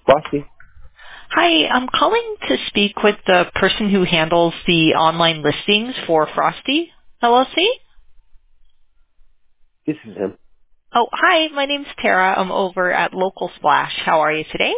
Frosty? Hi, I'm calling to speak with the person who handles the online listings for Frosty LLC. This is him. Oh, hi, my name's Tara. I'm over at Local Splash. How are you today?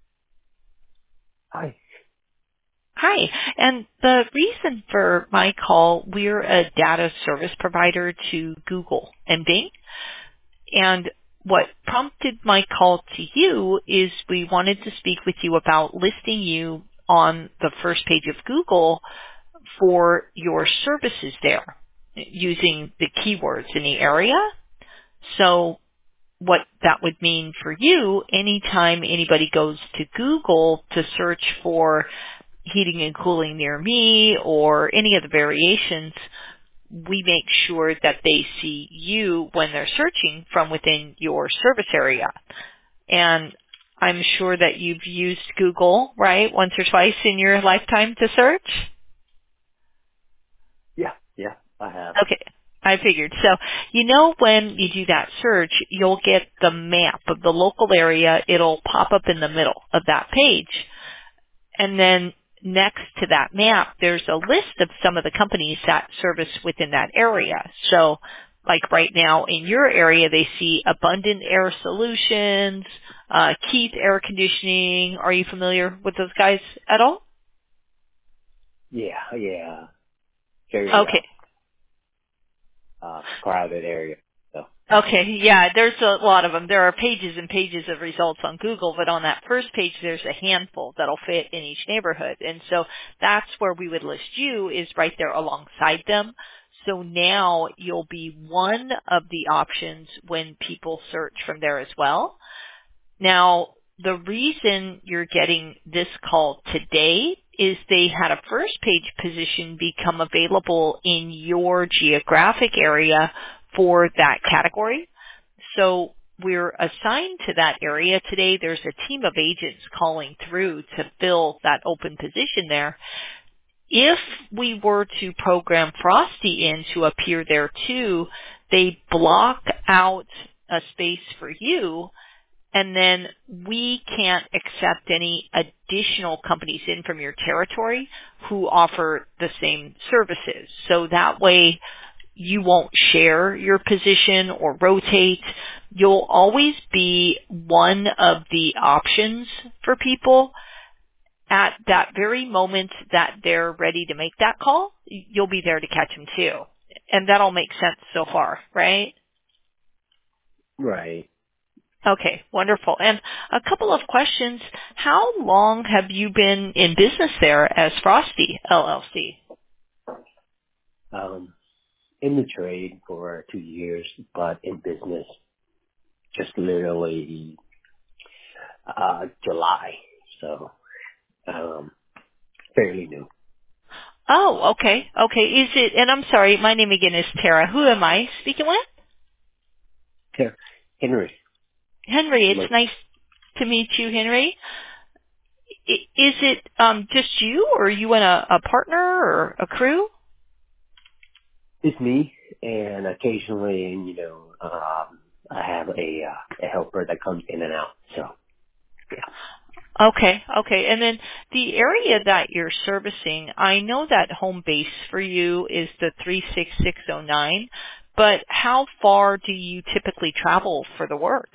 Hi. Hi, and the reason for my call, we're a data service provider to Google and Bing. And what prompted my call to you is we wanted to speak with you about listing you on the first page of Google for your services there using the keywords in the area. So what that would mean for you, anytime anybody goes to Google to search for heating and cooling near me or any of the variations, we make sure that they see you when they're searching from within your service area. And I'm sure that you've used Google, right, once or twice in your lifetime to search? Yeah, I have. Okay, I figured. So, when you do that search, you'll get the map of the local area. It'll pop up in the middle of that page. And then next to that map, there's a list of some of the companies that service within that area. So, like right now in your area, they see Abundant Air Solutions, Keith Air Conditioning. Are you familiar with those guys at all? Yeah. Very Okay. crowded area. So Okay, yeah, there's a lot of them. There are pages and pages of results on Google, but on that first page, there's a handful that'll fit in each neighborhood. And so that's where we would list you, is right there alongside them. So now you'll be one of the options when people search from there as well. Now, the reason you're getting this call today is they had a first page position become available in your geographic area for that category. So we're assigned to that area today. There's a team of agents calling through to fill that open position there. If we were to program Frosty in to appear there too, they block out a space for you, and then we can't accept any additional companies in from your territory who offer the same services. So that way you won't share your position or rotate. You'll always be one of the options for people. At that very moment that they're ready to make that call, you'll be there to catch them too. And that'll make sense so far, right? right. Okay, wonderful. And a couple of questions. How long have you been in business there as Frosty LLC? In the trade for 2 years, but in business just literally July. So fairly new. Oh, okay. Okay. Is it, and I'm sorry, my name again is Tara. Who am I speaking with? Here, Henry. Henry. It's Look, nice to meet you, Henry. Is it just you, or are you and a partner or a crew? it's me, and occasionally, I have a helper that comes in and out. So yeah. Okay, okay. And then the area that you're servicing, I know that home base for you is the 36609, but how far do you typically travel for the work?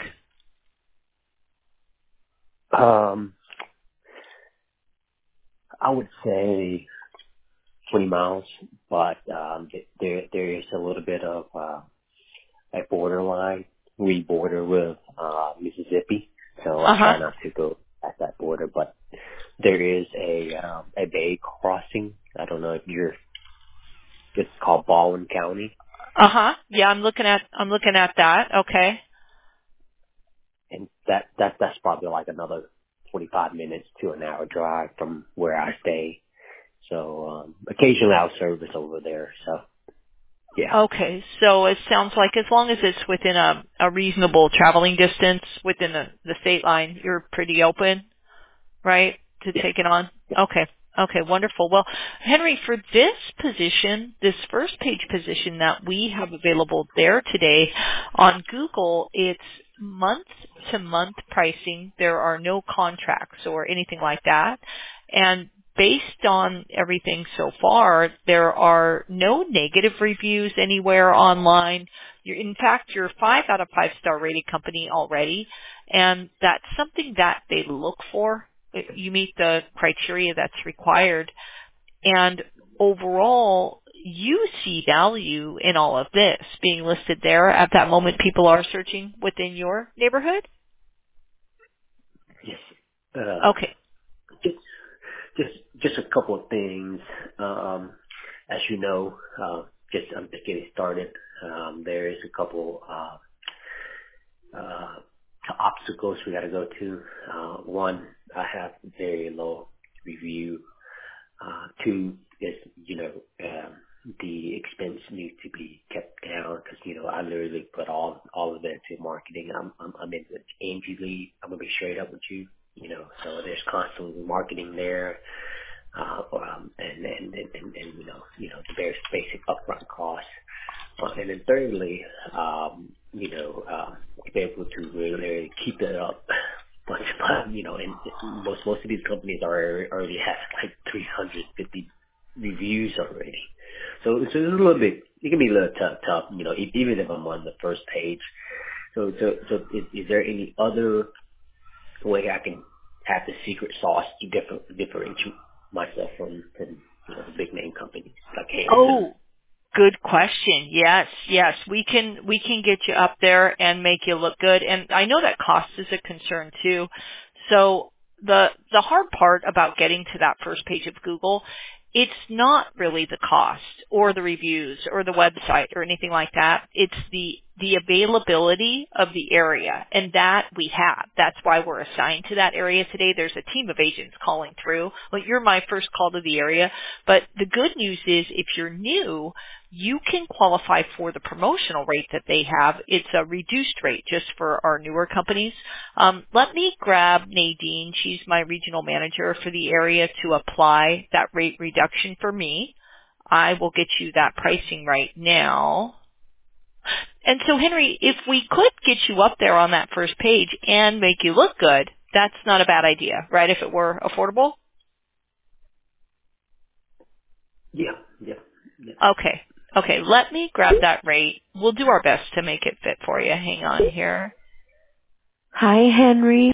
I would say 20 miles, but there is a little bit of a borderline. We border with Mississippi, so I Uh-huh. try not to go at that border. But there is a bay crossing. I don't know if it's called Baldwin County, Uh-huh. Yeah, I'm looking at that. Okay. and that's probably like another 45 minutes to an hour drive from where I stay. So occasionally I'll service over there. So yeah, Okay. So it sounds like as long as it's within a reasonable traveling distance within the state line, you're pretty open, right, to yeah, take it on? yeah. Okay. Okay, wonderful. Well, Henry, for this position, this first page position that we have available there today on Google, it's month-to-month pricing. There are no contracts or anything like that. And based on everything so far, there are no negative reviews anywhere online. In fact, you're a 5 out of 5 star rated company already, and that's something that they look for. You meet the criteria that's required, and overall you see value in all of this being listed there at that moment people are searching within your neighborhood. Yes. Okay. Just just a couple of things. As you know, I'm just getting started. There is a couple obstacles we got to go to. One, I have very low review. Two is, the expense needs to be kept down because, I literally put all of it into marketing. I'm in the Angie Lead. I'm going to be straight up with you, so there's constantly marketing there. And the very basic upfront costs. And then thirdly, to be able to really keep that up. But, and most of these companies already have like 350 reviews already. So it's a little bit, it can be a little tough, even if I'm on the first page. So is there any other way I can have the secret sauce to differentiate myself from the big name companies like Hanson? Oh, good question. Yes, we can get you up there and make you look good. And I know that cost is a concern too. So the hard part about getting to that first page of Google, it's not really the cost or the reviews or the website or anything like that. It's the availability of the area, and that we have. That's why we're assigned to that area today. There's a team of agents calling through. Well, you're my first call to the area, but the good news is if you're new, you can qualify for the promotional rate that they have. It's a reduced rate just for our newer companies. Let me grab Nadine. She's my regional manager for the area to apply that rate reduction for me. I will get you that pricing right now. And so, Henry, if we could get you up there on that first page and make you look good, that's not a bad idea, right? If it were affordable? Yeah. Okay, let me grab that rate. We'll do our best to make it fit for you. Hang on here. Hi, Henry.